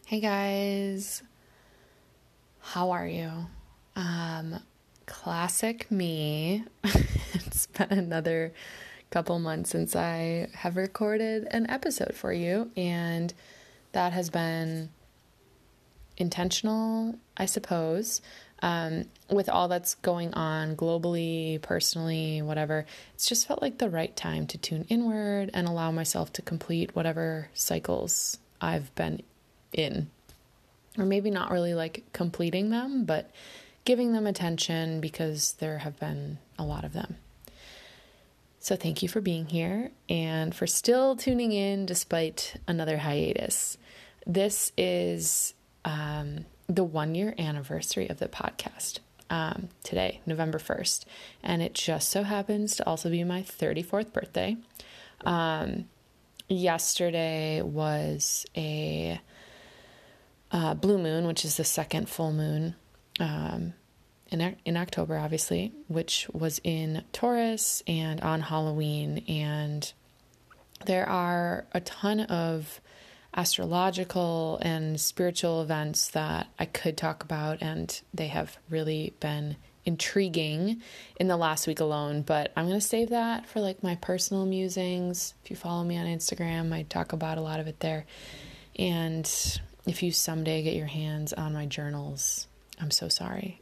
Hey guys, how are you? Classic me. It's been another couple months since I have recorded an episode for you, and that has been intentional, I suppose. With all that's going on globally, personally, whatever, it's just felt like the right time to tune inward and allow myself to complete whatever cycles I've been in. Or maybe not really like completing them, but giving them attention because there have been a lot of them. So thank you for being here and for still tuning in despite another hiatus. This is the 1 year anniversary of the podcast today, November 1st. And it just so happens to also be my 34th birthday. Yesterday was a blue moon, which is the second full moon in October, obviously, which was in Taurus and on Halloween. And there are a ton of astrological and spiritual events that I could talk about, and they have really been intriguing in the last week alone, but I'm going to save that for like my personal musings. If you follow me on Instagram, I talk about a lot of it there. And if you someday get your hands on my journals, I'm so sorry.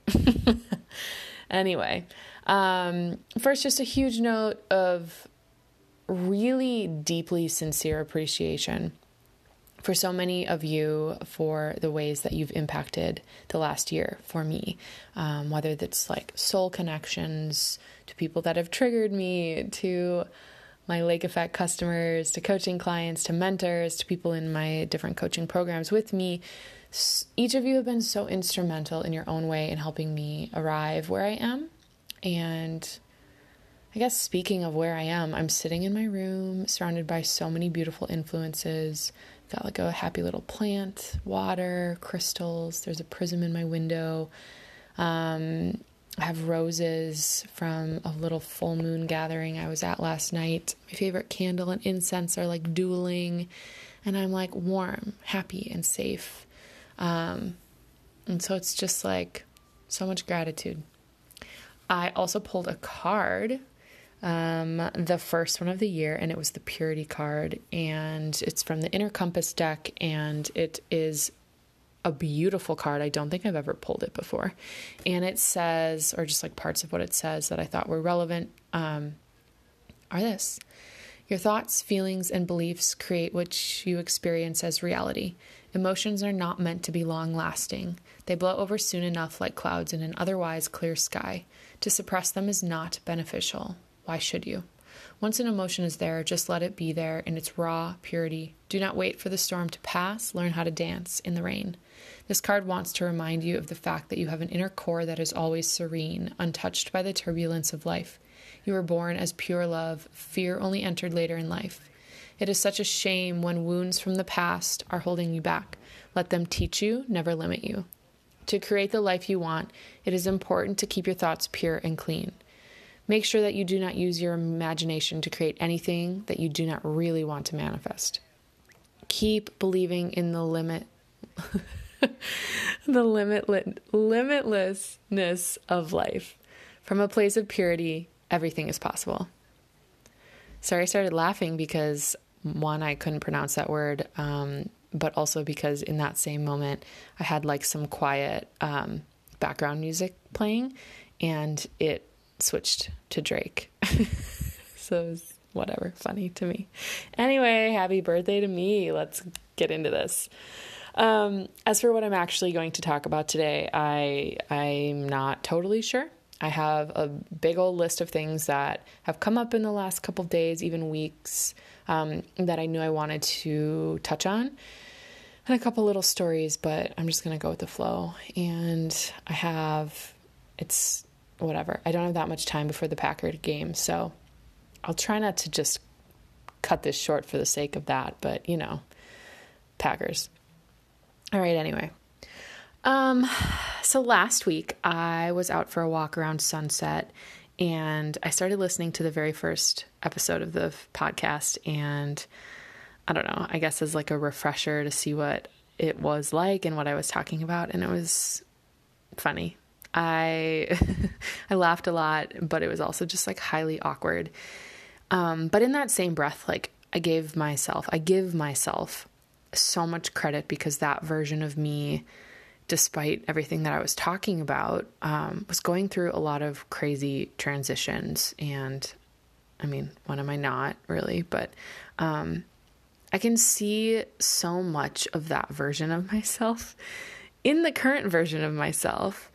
Anyway, first, just a huge note of really deeply sincere appreciation for so many of you for the ways that you've impacted the last year for me, whether that's like soul connections to people that have triggered me, to my Lake Effect customers, to coaching clients, to mentors, to people in my different coaching programs with me. Each of you have been so instrumental in your own way in helping me arrive where I am. And I guess speaking of where I am, I'm sitting in my room surrounded by so many beautiful influences. Got like a happy little plant, water, crystals. There's a prism in my window. I have roses from a little full moon gathering I was at last night. My favorite candle and incense are like dueling, and I'm like warm, happy, and safe. And so it's just like so much gratitude. I also pulled a card, the first one of the year, and it was the Purity card, and it's from the Inner Compass deck, and it is a beautiful card. I don't think I've ever pulled it before. And it says, or just like parts of what it says that I thought were relevant, are this: your thoughts, feelings, and beliefs create what you experience as reality. Emotions are not meant to be long lasting. They blow over soon enough like clouds in an otherwise clear sky. To suppress them is not beneficial. Why should you? Once an emotion is there, just let it be there in its raw purity. Do not wait for the storm to pass. Learn how to dance in the rain. This card wants to remind you of the fact that you have an inner core that is always serene, untouched by the turbulence of life. You were born as pure love. Fear only entered later in life. It is such a shame when wounds from the past are holding you back. Let them teach you, never limit you. To create the life you want, it is important to keep your thoughts pure and clean. Make sure that you do not use your imagination to create anything that you do not really want to manifest. Keep believing in the limitlessness of life. From a place of purity, everything is possible. Sorry, I started laughing because, one, I couldn't pronounce that word, but also because in that same moment, I had like some quiet background music playing, and it switched to Drake. So it was whatever, funny to me. Anyway, happy birthday to me. Let's get into this. As for what I'm actually going to talk about today, I'm not totally sure. I have a big old list of things that have come up in the last couple of days, even weeks, that I knew I wanted to touch on, and a couple little stories, but I'm just going to go with the flow. And it's whatever. I don't have that much time before the Packer game, so I'll try not to just cut this short for the sake of that, but you know, Packers. All right, anyway. So last week I was out for a walk around Sunset, and I started listening to the very first episode of the podcast, and I don't know, I guess as like a refresher to see what it was like and what I was talking about. And it was funny. I I laughed a lot, but it was also just like highly awkward. But in that same breath, like I give myself so much credit, because that version of me, despite everything that I was talking about, was going through a lot of crazy transitions. And I mean, when am I not really? But I can see so much of that version of myself in the current version of myself.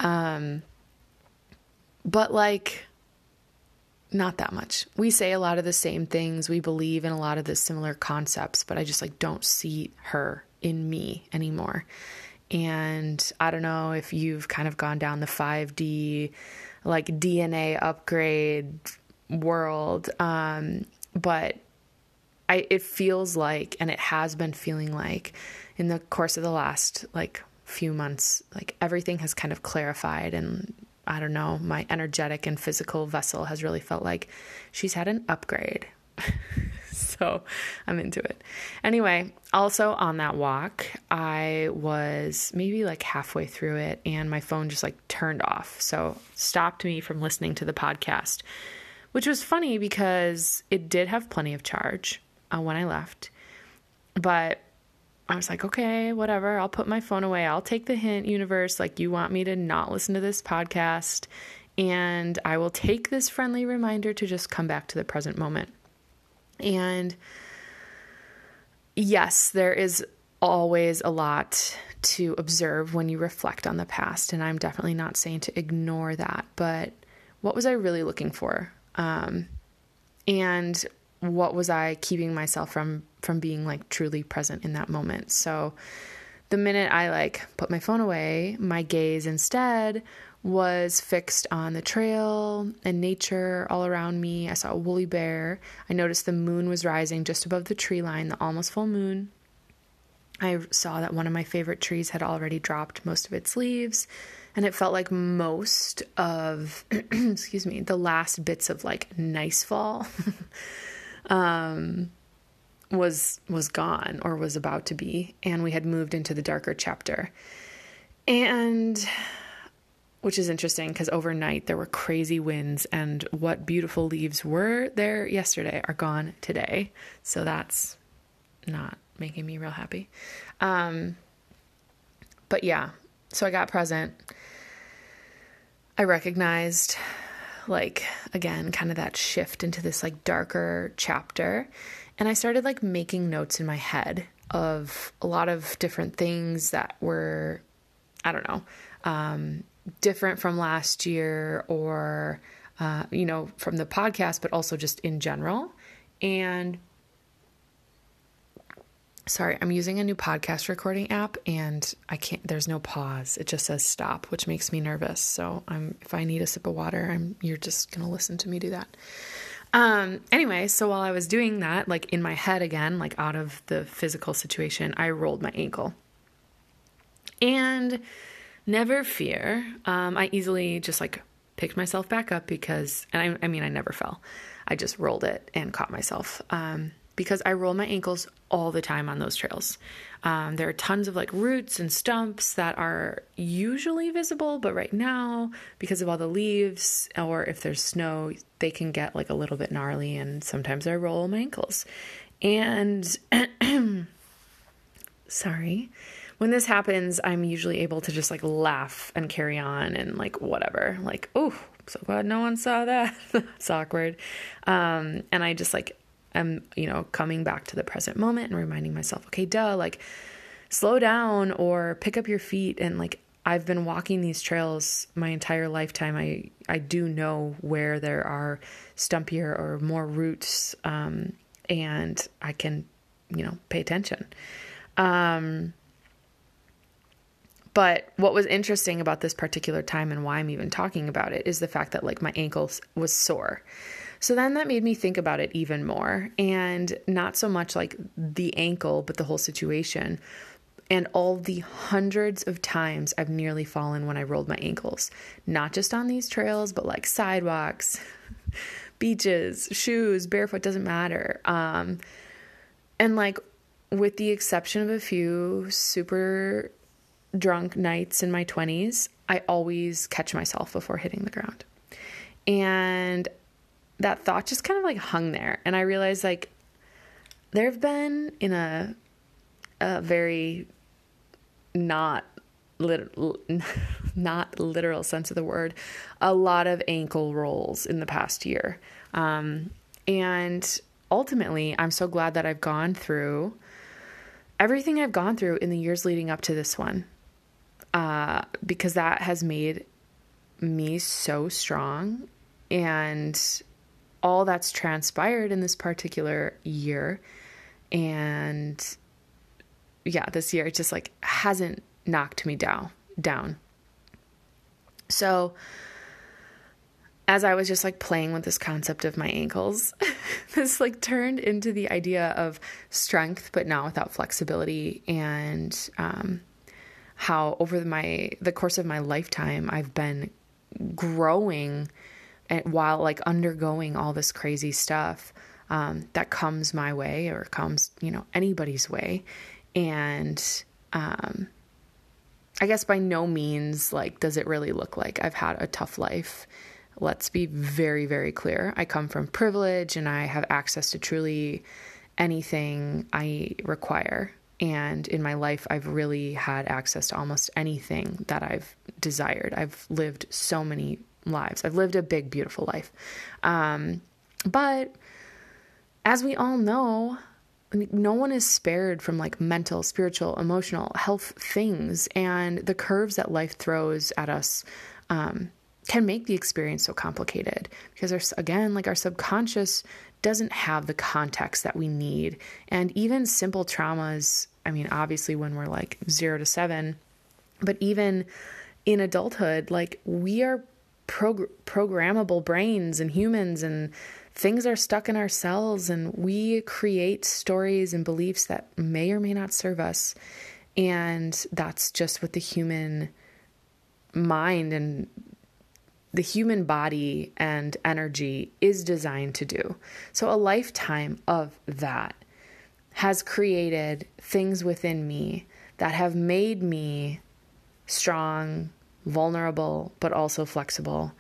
But like, not that much. We say a lot of the same things. We believe in a lot of the similar concepts, but I just like don't see her in me anymore. And I don't know if you've kind of gone down the 5D, like DNA upgrade world. But it feels like, and it has been feeling like in the course of the last like few months, like everything has kind of clarified, and I don't know, my energetic and physical vessel has really felt like she's had an upgrade. So I'm into it. Anyway, also on that walk, I was maybe like halfway through it and my phone just like turned off. So stopped me from listening to the podcast, which was funny because it did have plenty of charge when I left. But I was like, okay, whatever. I'll put my phone away. I'll take the hint, universe. Like, you want me to not listen to this podcast, and I will take this friendly reminder to just come back to the present moment. And yes, there is always a lot to observe when you reflect on the past. And I'm definitely not saying to ignore that, but what was I really looking for? And what was I keeping myself from being like truly present in that moment? So the minute I like put my phone away, my gaze instead was fixed on the trail and nature all around me. I saw a woolly bear. I noticed the moon was rising just above the tree line, the almost full moon. I saw that one of my favorite trees had already dropped most of its leaves, and it felt like most of, the last bits of like nice fall was gone or was about to be, and we had moved into the darker chapter. And which is interesting because overnight there were crazy winds, and what beautiful leaves were there yesterday are gone today. So that's not making me real happy. But yeah, so I got present. I recognized, like, again, kind of that shift into this like darker chapter. And I started like making notes in my head of a lot of different things that were, I don't know, different from last year or, from the podcast, but also just in general. And sorry, I'm using a new podcast recording app and there's no pause. It just says stop, which makes me nervous. So if I need a sip of water, you're just going to listen to me do that. Anyway, so while I was doing that, like in my head again, like out of the physical situation, I rolled my ankle. And never fear, I easily just like picked myself back up because, and I never fell. I just rolled it and caught myself, because I roll my ankles all the time on those trails. There are tons of like roots and stumps that are usually visible, but right now, because of all the leaves or if there's snow, they can get like a little bit gnarly, and sometimes I roll my ankles. And sorry, when this happens, I'm usually able to just like laugh and carry on and like whatever, like, oh, so glad no one saw that. It's awkward. And I just like, I'm, coming back to the present moment and reminding myself, okay, like slow down or pick up your feet. And like, I've been walking these trails my entire lifetime. I do know where there are stumpier or more roots. And I can, pay attention. But what was interesting about this particular time and why I'm even talking about it is the fact that like my ankle was sore. So then that made me think about it even more, and not so much like the ankle, but the whole situation and all the hundreds of times I've nearly fallen when I rolled my ankles, not just on these trails, but like sidewalks, beaches, shoes, barefoot, doesn't matter. And like with the exception of a few super drunk nights in my 20s, I always catch myself before hitting the ground. And that thought just kind of like hung there. And I realized like there have been, in a very not literal sense of the word, a lot of ankle rolls in the past year. And ultimately, I'm so glad that I've gone through everything I've gone through in the years leading up to this one, because that has made me so strong. And all that's transpired in this particular year, and yeah, this year it just like hasn't knocked me down. So as I was just like playing with this concept of my ankles, this like turned into the idea of strength, but now without flexibility, and how over the course of my lifetime, I've been growing, and while like undergoing all this crazy stuff that comes my way or comes, anybody's way. And I guess by no means like does it really look like I've had a tough life. Let's be very, very clear. I come from privilege and I have access to truly anything I require. And in my life, I've really had access to almost anything that I've desired. I've lived so many lives. I've lived a big, beautiful life. But as we all know, no one is spared from like mental, spiritual, emotional health things. And the curves that life throws at us can make the experience so complicated because our subconscious doesn't have the context that we need. And even simple traumas, obviously when we're like 0 to 7, but even in adulthood, like we are programmable brains and humans, and things are stuck in our cells, and we create stories and beliefs that may or may not serve us. And that's just what the human mind and the human body and energy is designed to do. So a lifetime of that has created things within me that have made me strong, vulnerable, but also flexible.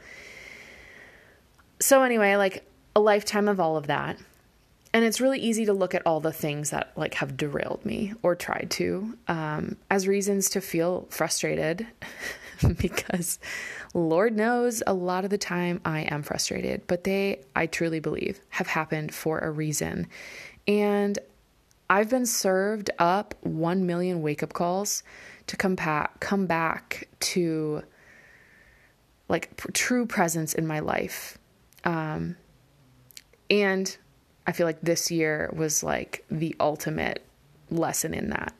So anyway, like a lifetime of all of that. And it's really easy to look at all the things that like have derailed me or tried to, as reasons to feel frustrated because Lord knows a lot of the time I am frustrated, but I truly believe have happened for a reason. And I've been served up 1 million wake-up calls to come back to like true presence in my life. And I feel like this year was like the ultimate lesson in that.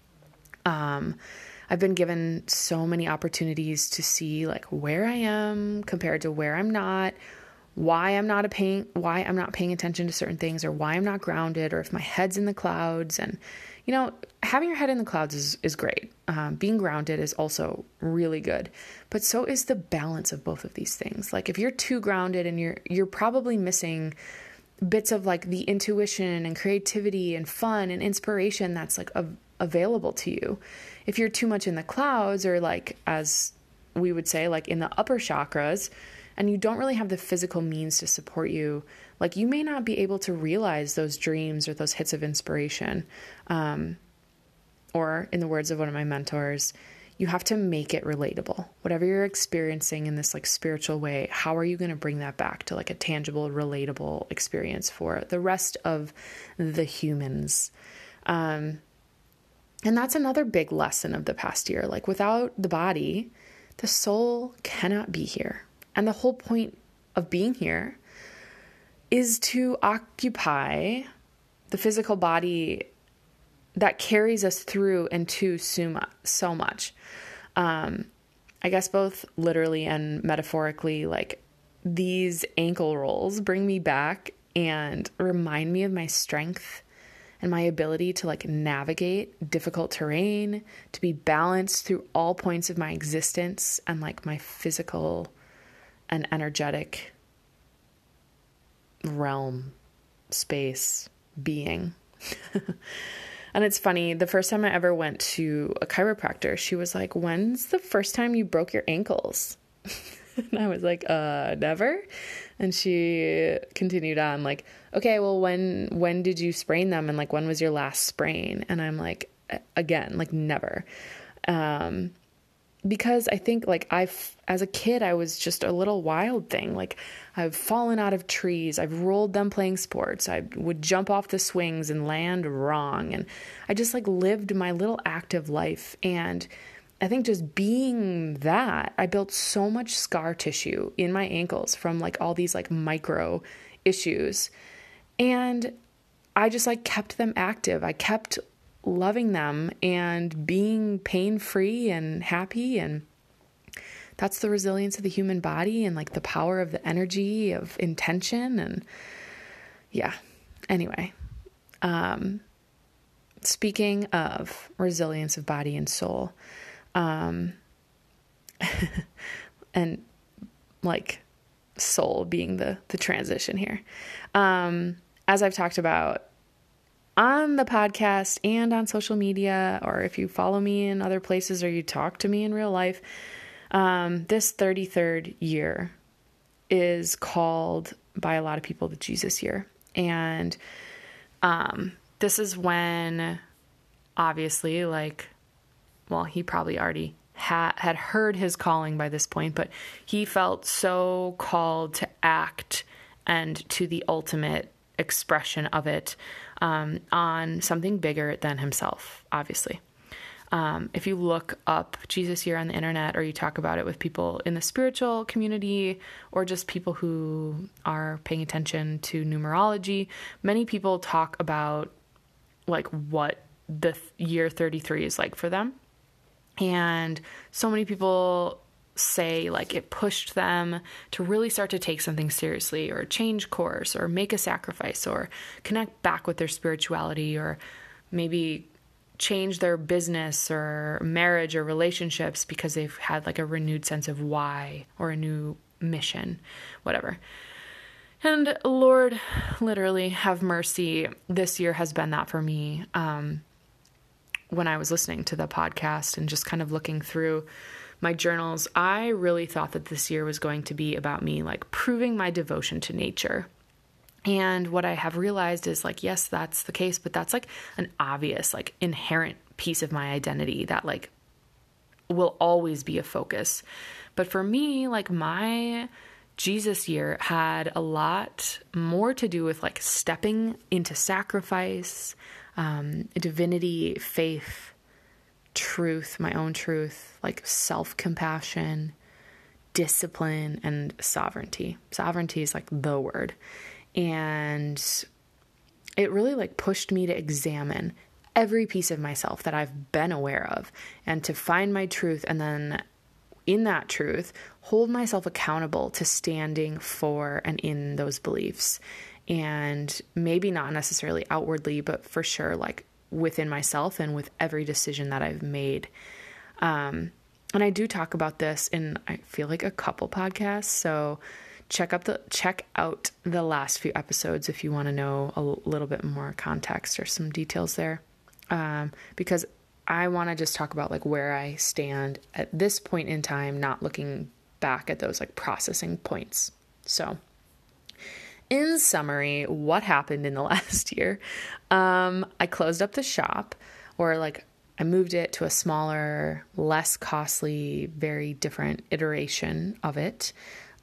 I've been given so many opportunities to see like where I am compared to where I'm not, why I'm not paying attention to certain things, or why I'm not grounded, or if my head's in the clouds. And, having your head in the clouds is great. Being grounded is also really good, but so is the balance of both of these things. Like if you're too grounded and you're probably missing bits of like the intuition and creativity and fun and inspiration that's like available to you. If you're too much in the clouds, or like, as we would say, like in the upper chakras, and you don't really have the physical means to support you, like you may not be able to realize those dreams or those hits of inspiration. Or in the words of one of my mentors, you have to make it relatable. Whatever you're experiencing in this like spiritual way, how are you going to bring that back to like a tangible, relatable experience for the rest of the humans? And that's another big lesson of the past year. Like without the body, the soul cannot be here. And the whole point of being here is to occupy the physical body that carries us through and to so much. I guess both literally and metaphorically, like these ankle rolls bring me back and remind me of my strength and my ability to like navigate difficult terrain, to be balanced through all points of my existence and like my physical and energetic realm, space, being. And it's funny, the first time I ever went to a chiropractor, she was like, when's the first time you broke your ankles? And I was like, never. And she continued on like, okay, well, when did you sprain them? And like, when was your last sprain? And I'm like, again, like never. Because I think like as a kid, I was just a little wild thing. Like I've fallen out of trees. I've rolled them playing sports. I would jump off the swings and land wrong. And I just like lived my little active life. And I think just being that, I built so much scar tissue in my ankles from like all these like micro issues. And I just like kept them active. I kept loving them and being pain-free and happy. And that's the resilience of the human body and like the power of the energy of intention. And yeah, anyway, speaking of resilience of body and soul, and like soul being the transition here. As I've talked about on the podcast and on social media, or if you follow me in other places or you talk to me in real life, this 33rd year is called by a lot of people the Jesus year. And this is when obviously like, well, he probably already had heard his calling by this point, but he felt so called to act and to the ultimate expression of it on something bigger than himself, obviously. If you look up Jesus year on the internet, or you talk about it with people in the spiritual community, or just people who are paying attention to numerology, many people talk about like what the year 33 is like for them. And so many people say like it pushed them to really start to take something seriously, or change course, or make a sacrifice, or connect back with their spirituality, or maybe change their business or marriage or relationships because they've had like a renewed sense of why, or a new mission, whatever. And Lord, literally have mercy. This year has been that for me. When I was listening to the podcast and just kind of looking through my journals, I really thought that this year was going to be about me like proving my devotion to nature. And what I have realized is like, yes, that's the case, but that's like an obvious, like inherent piece of my identity that like will always be a focus. But for me, like my Jesus year had a lot more to do with like stepping into sacrifice, divinity, faith, truth, my own truth, like self-compassion, discipline, and sovereignty. Sovereignty is like the word. And it really like pushed me to examine every piece of myself that I've been aware of, and to find my truth, and then in that truth, hold myself accountable to standing for and in those beliefs. And maybe not necessarily outwardly, but for sure, like within myself and with every decision that I've made. And I do talk about this in, I feel like, a couple podcasts. So check out the last few episodes if you want to know a little bit more context or some details there. Because I want to just talk about like where I stand at this point in time, not looking back at those like processing points. So in summary, what happened in the last year? I closed up the shop, or like I moved it to a smaller, less costly, very different iteration of it.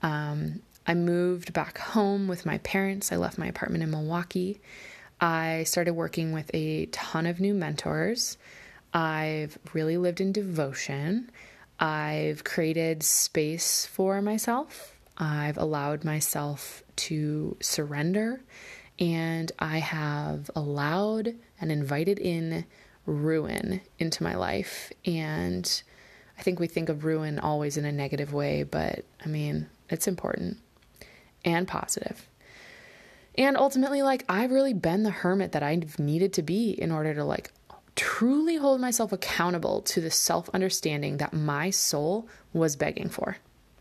I moved back home with my parents. I left my apartment in Milwaukee. I started working with a ton of new mentors. I've really lived in devotion. I've created space for myself. I've allowed myself to surrender, and I have allowed and invited in ruin into my life. And I think we think of ruin always in a negative way, but I mean, it's important and positive. And ultimately, like, I've really been the hermit that I've needed to be in order to like truly hold myself accountable to the self-understanding that my soul was begging for.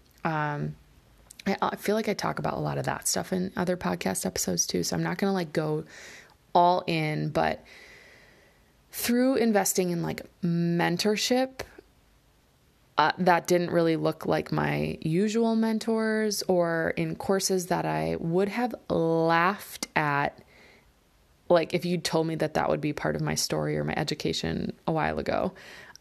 I feel like I talk about a lot of that stuff in other podcast episodes too, so I'm not going to like go all in, but through investing in like mentorship, that didn't really look like my usual mentors, or in courses that I would have laughed at. Like if you told me that that would be part of my story or my education a while ago.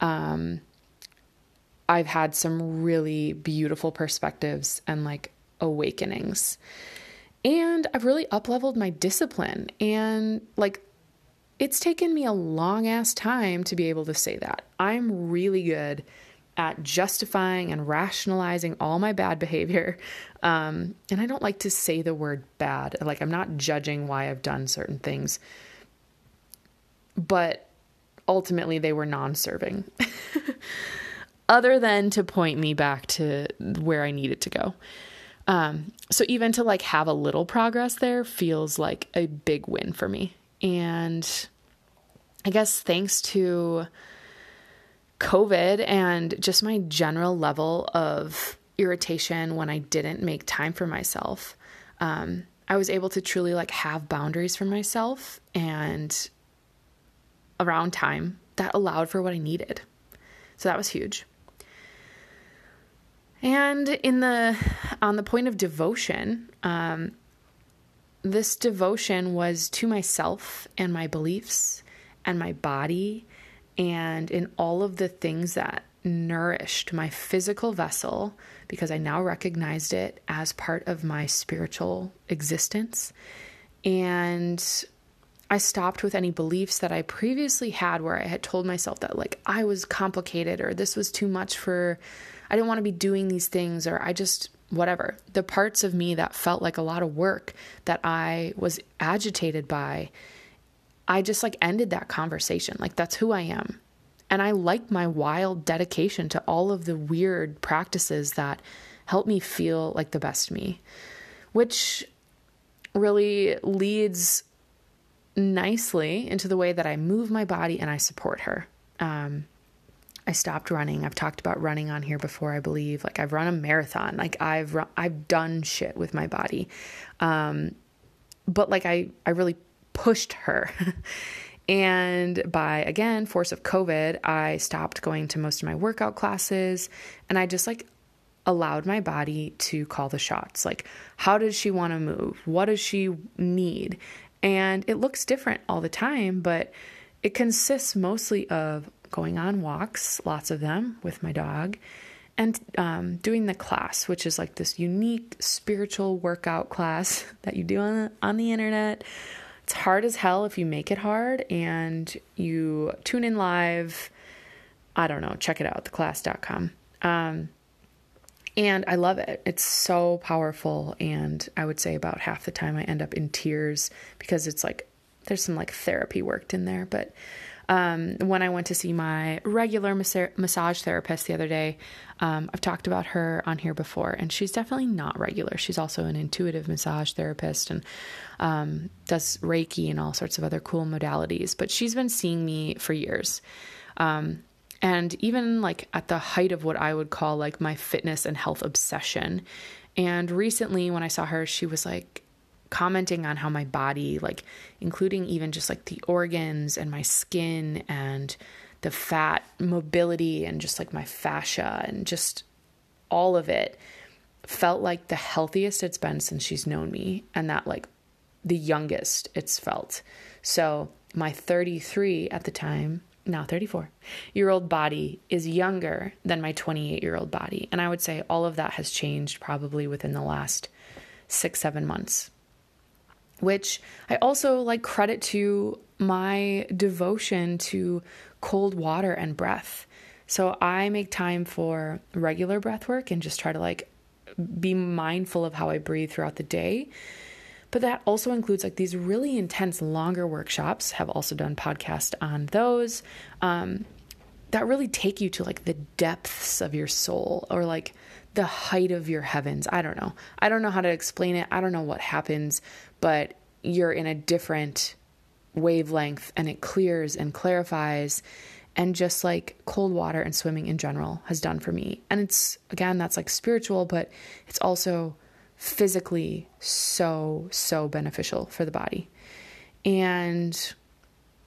I've had some really beautiful perspectives and like awakenings, and I've really up-leveled my discipline, and like it's taken me a long ass time to be able to say that. I'm really good at justifying and rationalizing all my bad behavior. And I don't like to say the word bad. Like I'm not judging why I've done certain things, but ultimately they were non-serving other than to point me back to where I needed to go. So even to like have a little progress there feels like a big win for me. And I guess thanks to COVID and just my general level of irritation when I didn't make time for myself, I was able to truly like have boundaries for myself and around time that allowed for what I needed. So that was huge. And on the point of devotion, this devotion was to myself and my beliefs and my body, and in all of the things that nourished my physical vessel, because I now recognized it as part of my spiritual existence. And I stopped with any beliefs that I previously had where I had told myself that like I was complicated, or this was too much I didn't want to be doing these things, or I just, whatever. The parts of me that felt like a lot of work that I was agitated by, I just like ended that conversation. Like that's who I am. And I like my wild dedication to all of the weird practices that help me feel like the best me, which really leads nicely into the way that I move my body and I support her. I stopped running. I've talked about running on here before, I believe. Like I've run a marathon. Like I've done shit with my body. But like I really pushed her. And by, again, force of COVID, I stopped going to most of my workout classes, and I just like allowed my body to call the shots. Like, how does she want to move? What does she need? And it looks different all the time, but it consists mostly of going on walks, lots of them with my dog, and doing the class, which is like this unique spiritual workout class that you do on the internet. It's hard as hell if you make it hard and you tune in live. I don't know. Check it out, theclass.com. And I love it. It's so powerful. And I would say about half the time I end up in tears because it's like, there's some like therapy worked in there. But when I went to see my regular massage therapist the other day, I've talked about her on here before, and she's definitely not regular. She's also an intuitive massage therapist and does Reiki and all sorts of other cool modalities. But she's been seeing me for years. And even like at the height of what I would call like my fitness and health obsession. And recently when I saw her, she was like commenting on how my body, like including even just like the organs and my skin and the fat mobility and just like my fascia and just all of it felt like the healthiest it's been since she's known me, and that like the youngest it's felt. So my 33 at the time, now 34-year-old body is younger than my 28-year-old body. And I would say all of that has changed probably within the last 6-7 months, which I also like credit to my devotion to cold water and breath. So I make time for regular breath work and just try to like be mindful of how I breathe throughout the day. But that also includes like these really intense longer workshops, have also done podcasts on those, that really take you to like the depths of your soul or like the height of your heavens. I don't know. I don't know how to explain it. I don't know what happens, but you're in a different wavelength and it clears and clarifies. And just like cold water and swimming in general has done for me. And it's, again, that's like spiritual, but it's also physically so beneficial for the body. And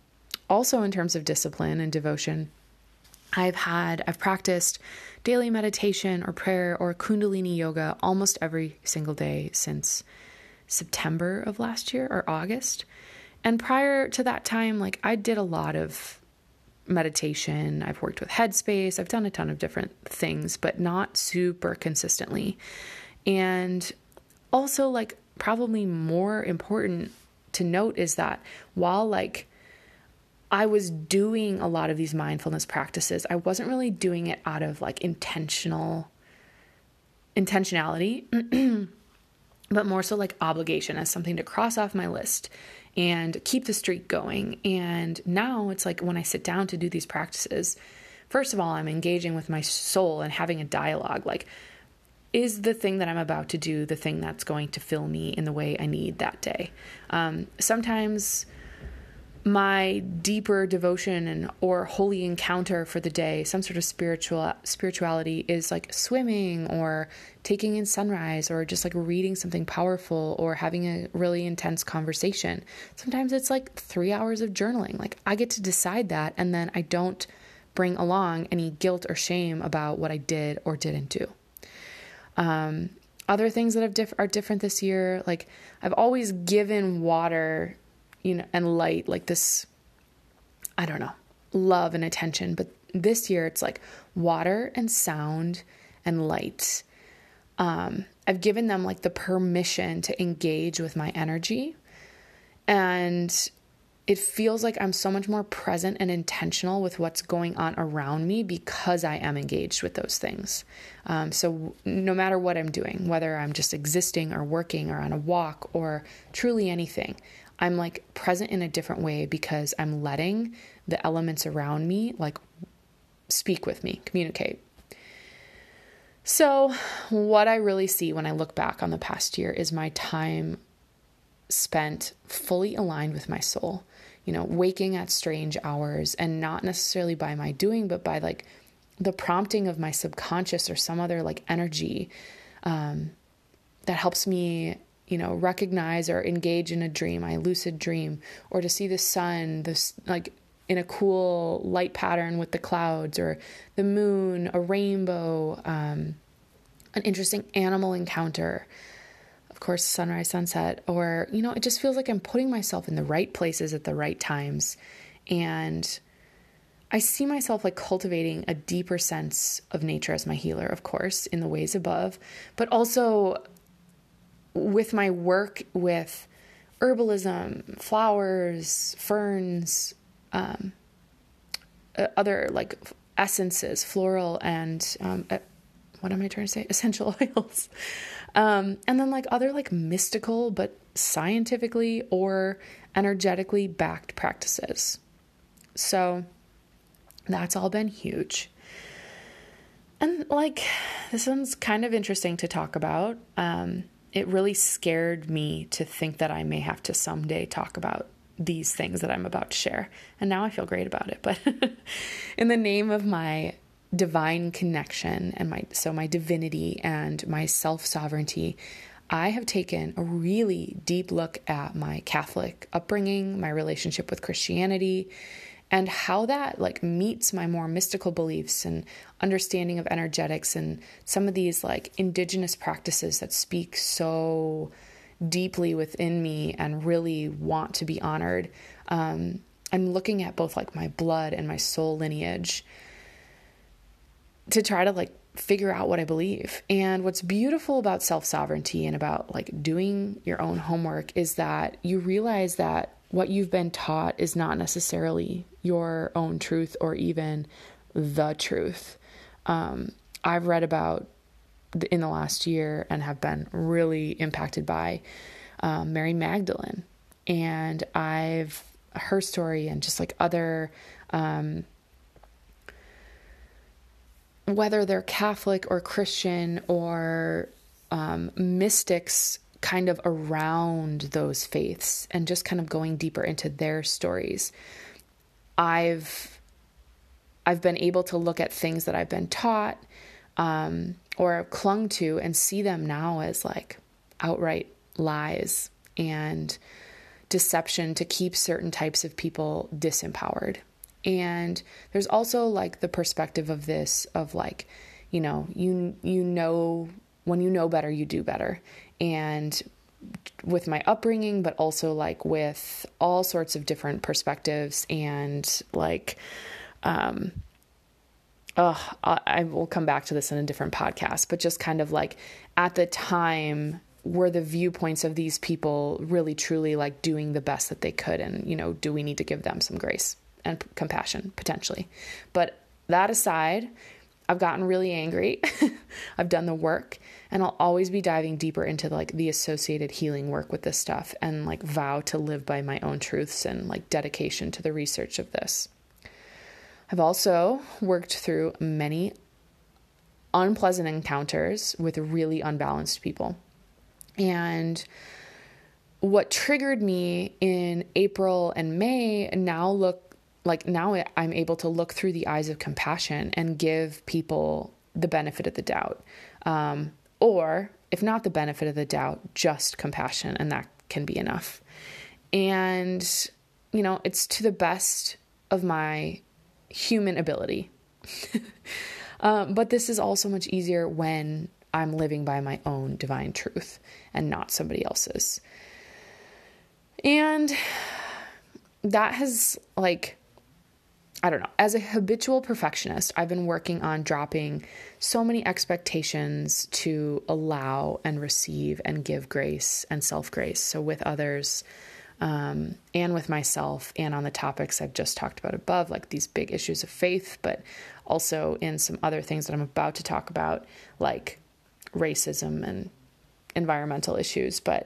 also in terms of discipline and devotion, I've practiced daily meditation or prayer or Kundalini yoga almost every single day since September of last year or August. And prior to that time, like I did a lot of meditation. I've worked with Headspace. I've done a ton of different things, but not super consistently. And also, like, probably more important to note is that while like I was doing a lot of these mindfulness practices, I wasn't really doing it out of like intentionality, but more so like obligation, as something to cross off my list and keep the streak going. And now it's like when I sit down to do these practices, first of all, I'm engaging with my soul and having a dialogue. Like, is the thing that I'm about to do the thing that's going to fill me in the way I need that day? Sometimes my deeper devotion or holy encounter for the day, some sort of spirituality, is like swimming or taking in sunrise or just like reading something powerful or having a really intense conversation. Sometimes it's like 3 hours of journaling. Like I get to decide that, and then I don't bring along any guilt or shame about what I did or didn't do. Other things that are different this year, like I've always given water, and light, like this, I don't know, love and attention. But this year it's like water and sound and light. I've given them like the permission to engage with my energy. And it feels like I'm so much more present and intentional with what's going on around me because I am engaged with those things. So no matter what I'm doing, whether I'm just existing or working or on a walk or truly anything, I'm like present in a different way because I'm letting the elements around me like speak with me, communicate. So what I really see when I look back on the past year is my time spent fully aligned with my soul, waking at strange hours, and not necessarily by my doing, but by like the prompting of my subconscious or some other like energy that helps me recognize or engage in a dream, I lucid dream, or to see the sun, this like in a cool light pattern with the clouds, or the moon, a rainbow, an interesting animal encounter, of course, sunrise, sunset, or, it just feels like I'm putting myself in the right places at the right times. And I see myself like cultivating a deeper sense of nature as my healer, of course, in the ways above, but also with my work with herbalism, flowers, ferns, other like essences, floral and, what am I trying to say? Essential oils. And then like other like mystical, but scientifically or energetically backed practices. So that's all been huge. And like, this one's kind of interesting to talk about. It really scared me to think that I may have to someday talk about these things that I'm about to share. And now I feel great about it. But in the name of my divine connection and my divinity and my self-sovereignty, I have taken a really deep look at my Catholic upbringing, my relationship with Christianity, and how that like meets my more mystical beliefs and understanding of energetics and some of these like indigenous practices that speak so deeply within me and really want to be honored. I'm looking at both like my blood and my soul lineage to try to like figure out what I believe. And what's beautiful about self-sovereignty and about like doing your own homework is that you realize that what you've been taught is not necessarily your own truth or even the truth. I've read about in the last year and have been really impacted by Mary Magdalene, and her story and just like other, whether they're Catholic or Christian or mystics kind of around those faiths and just kind of going deeper into their stories. I've been able to look at things that I've been taught or clung to and see them now as like outright lies and deception to keep certain types of people disempowered. And there's also like the perspective of this, of like, you know, when you know better, you do better. And with my upbringing, but also like with all sorts of different perspectives and like, I will come back to this in a different podcast, but just kind of like at the time, were the viewpoints of these people really truly like doing the best that they could? And, you know, do we need to give them some grace and compassion potentially? But that aside, I've gotten really angry. I've done the work, and I'll always be diving deeper into like the associated healing work with this stuff, and like vow to live by my own truths and like dedication to the research of this. I've also worked through many unpleasant encounters with really unbalanced people. And what triggered me in April and May now I'm able to look through the eyes of compassion and give people the benefit of the doubt. Or if not the benefit of the doubt, just compassion. And that can be enough. And, you know, it's to the best of my human ability. But this is also much easier when I'm living by my own divine truth and not somebody else's. And that has like, I don't know, as a habitual perfectionist, I've been working on dropping so many expectations to allow and receive and give grace and self-grace. So with others, and with myself, and on the topics I've just talked about above, like these big issues of faith, but also in some other things that I'm about to talk about, like racism and environmental issues. But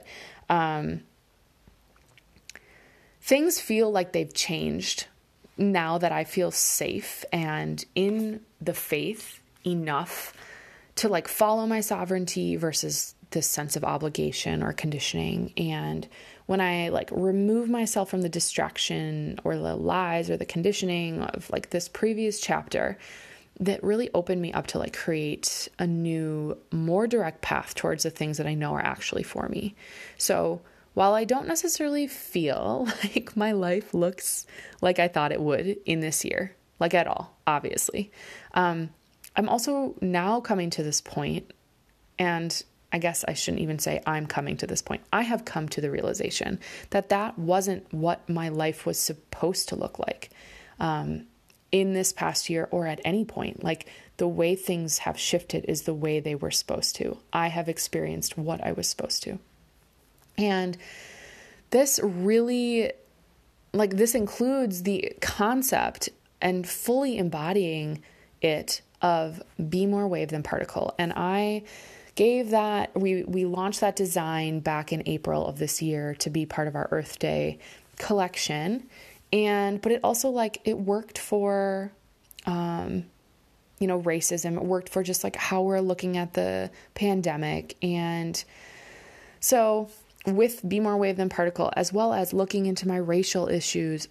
things feel like they've changed now that I feel safe and in the faith enough to like follow my sovereignty versus this sense of obligation or conditioning. And when I like remove myself from the distraction or the lies or the conditioning of like this previous chapter, that really opened me up to like create a new, more direct path towards the things that I know are actually for me. So while I don't necessarily feel like my life looks like I thought it would in this year, like at all, obviously, I'm also now coming to this point, and I guess I shouldn't even say I'm coming to this point. I have come to the realization that that wasn't what my life was supposed to look like in this past year or at any point. Like the way things have shifted is the way they were supposed to. I have experienced what I was supposed to. And this really, like, this includes the concept and fully embodying it of be more wave than particle. And I gave that, we launched that design back in April of this year to be part of our Earth Day collection. But it also like, it worked for, racism. It worked for just like how we're looking at the pandemic. And so with Be More Wave Than Particle, as well as looking into racial issues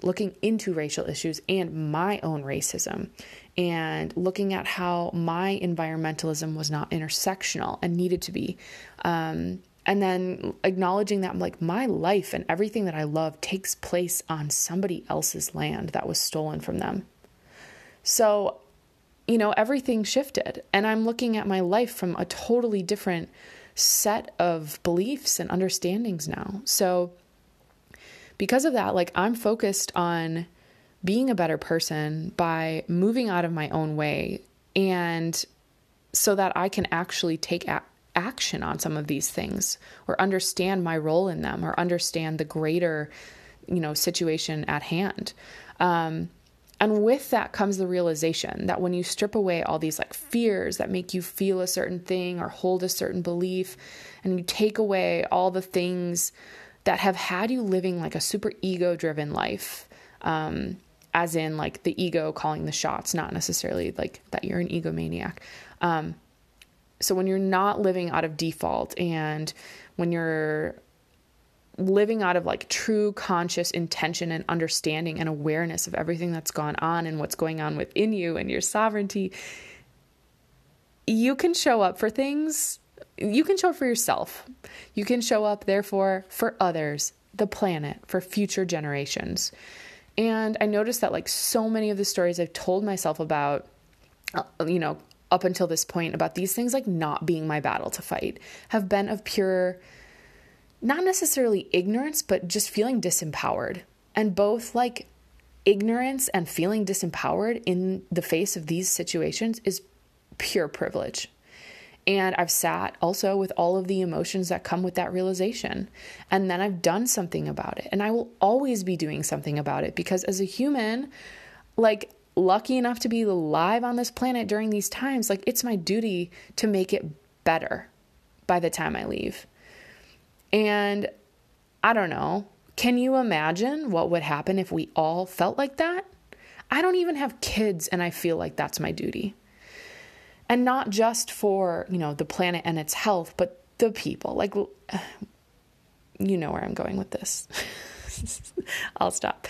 and my own racism, and looking at how my environmentalism was not intersectional and needed to be. And then acknowledging that like my life and everything that I love takes place on somebody else's land that was stolen from them. So, everything shifted, and I'm looking at my life from a totally different set of beliefs and understandings now. So because of that, like I'm focused on being a better person by moving out of my own way, and so that I can actually take action on some of these things, or understand my role in them, or understand the greater, situation at hand. And with that comes the realization that when you strip away all these like fears that make you feel a certain thing or hold a certain belief, and you take away all the things that have had you living like a super ego-driven life, as in like the ego calling the shots, not necessarily like that you're an egomaniac. So when you're not living out of default, and when you're living out of like true conscious intention and understanding and awareness of everything that's gone on and what's going on within you and your sovereignty, you can show up for things. You can show up for yourself. You can show up, therefore, for others the planet for future generations. And I noticed that like so many of the stories I've told myself about, up until this point about these things like not being my battle to fight have been of pure, not necessarily ignorance, but just feeling disempowered. And both like ignorance and feeling disempowered in the face of these situations is pure privilege. And I've sat also with all of the emotions that come with that realization. And then I've done something about it. And I will always be doing something about it because as a human, like lucky enough to be alive on this planet during these times, like it's my duty to make it better by the time I leave. And I don't know, can you imagine what would happen if we all felt like that? I don't even have kids and I feel like that's my duty. And not just for, the planet and its health, but the people. Like, you know where I'm going with this. I'll stop.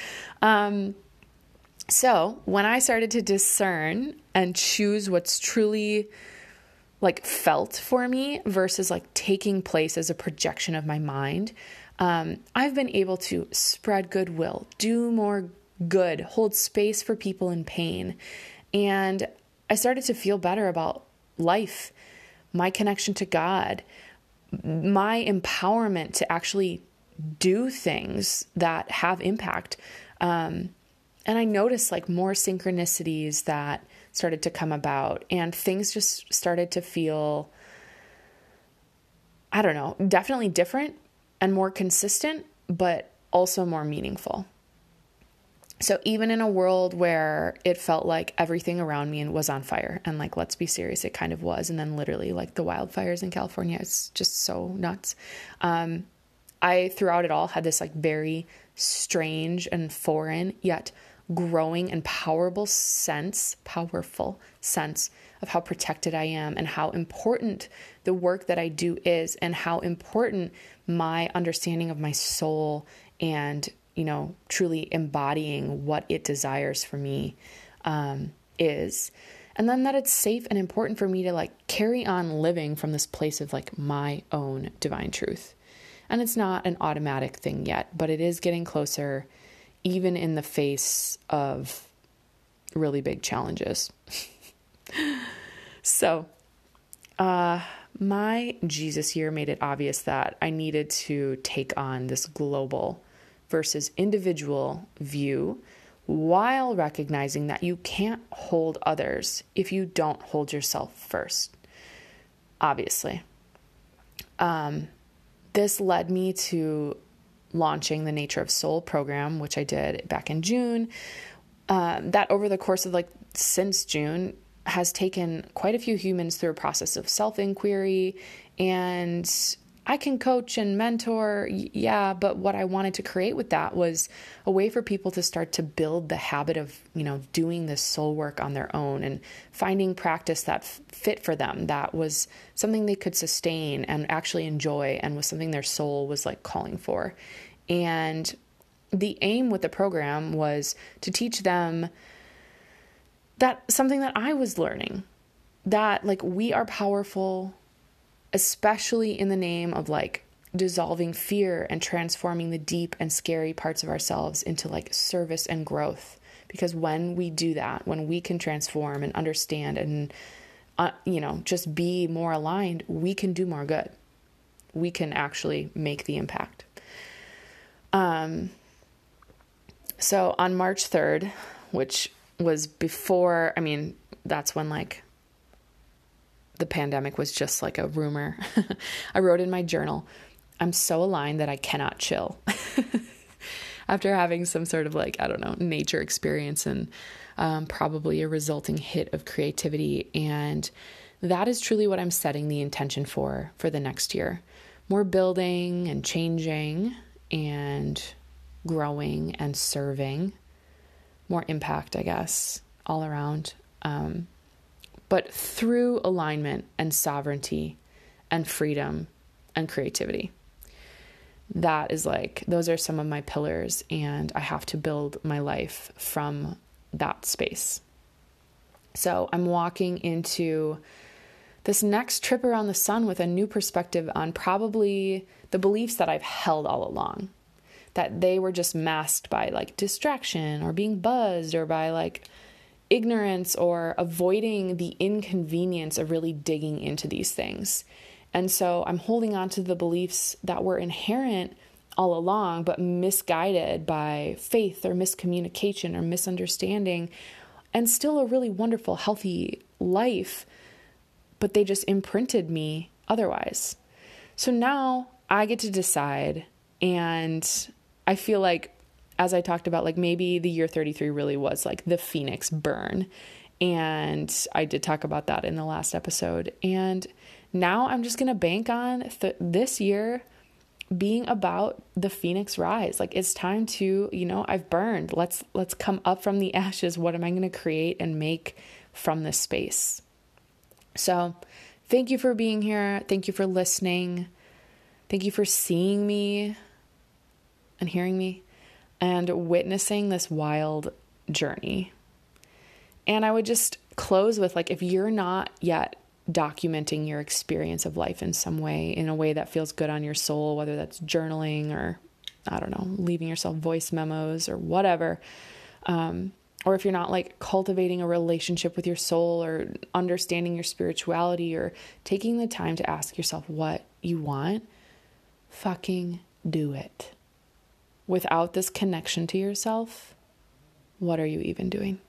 So when I started to discern and choose what's truly like felt for me versus like taking place as a projection of my mind, I've been able to spread goodwill, do more good, hold space for people in pain. And I started to feel better about life, my connection to God, my empowerment to actually do things that have impact. And I noticed like more synchronicities that started to come about and things just started to feel, I don't know, definitely different and more consistent, but also more meaningful. So even in a world where it felt like everything around me was on fire, and like, let's be serious, it kind of was. And then literally like the wildfires in California, it's just so nuts. I, throughout it all, had this like very strange and foreign yet growing and powerful sense of how protected I am and how important the work that I do is and how important my understanding of my soul and truly embodying what it desires for me, is. And then that it's safe and important for me to like carry on living from this place of like my own divine truth. And it's not an automatic thing yet, but it is getting closer, even in the face of really big challenges. So, my Jesus year made it obvious that I needed to take on this global versus individual view while recognizing that you can't hold others if you don't hold yourself first. Obviously. This led me to launching the Nature of Soul program, which I did back in June. That over the course of since June has taken quite a few humans through a process of self-inquiry, and I can coach and mentor, yeah, but what I wanted to create with that was a way for people to start to build the habit of, doing this soul work on their own and finding practice that fit for them, that was something they could sustain and actually enjoy and was something their soul was like calling for. And the aim with the program was to teach them that something that I was learning, that like we are powerful, especially in the name of like dissolving fear and transforming the deep and scary parts of ourselves into like service and growth. Because when we do that, when we can transform and understand and, just be more aligned, we can do more good. We can actually make the impact. So on March 3rd, which was before, that's when like the pandemic was just like a rumor. I wrote in my journal, I'm so aligned that I cannot chill. After having some sort of nature experience and probably a resulting hit of creativity. And that is truly what I'm setting the intention for the next year. More building and changing and growing and serving. More impact, I guess, all around. But through alignment and sovereignty and freedom and creativity. That is those are some of my pillars, and I have to build my life from that space. So I'm walking into this next trip around the sun with a new perspective on probably the beliefs that I've held all along. that they were just masked by like distraction or being buzzed or by like ignorance or avoiding the inconvenience of really digging into these things. And so I'm holding on to the beliefs that were inherent all along, but misguided by faith or miscommunication or misunderstanding, and still a really wonderful, healthy life, but they just imprinted me otherwise. So now I get to decide, and I feel like, as I talked about, like maybe the year 33 really was like the Phoenix burn. And I did talk about that in the last episode. And now I'm just going to bank on this year being about the Phoenix rise. Like it's time to, I've burned. Let's come up from the ashes. What am I going to create and make from this space? So thank you for being here. Thank you for listening. Thank you for seeing me and hearing me and witnessing this wild journey. And I would just close with, like, if you're not yet documenting your experience of life in some way, in a way that feels good on your soul, whether that's journaling or, I don't know, leaving yourself voice memos or whatever, or if you're not like cultivating a relationship with your soul or understanding your spirituality or taking the time to ask yourself what you want, fucking do it. Without this connection to yourself, what are you even doing?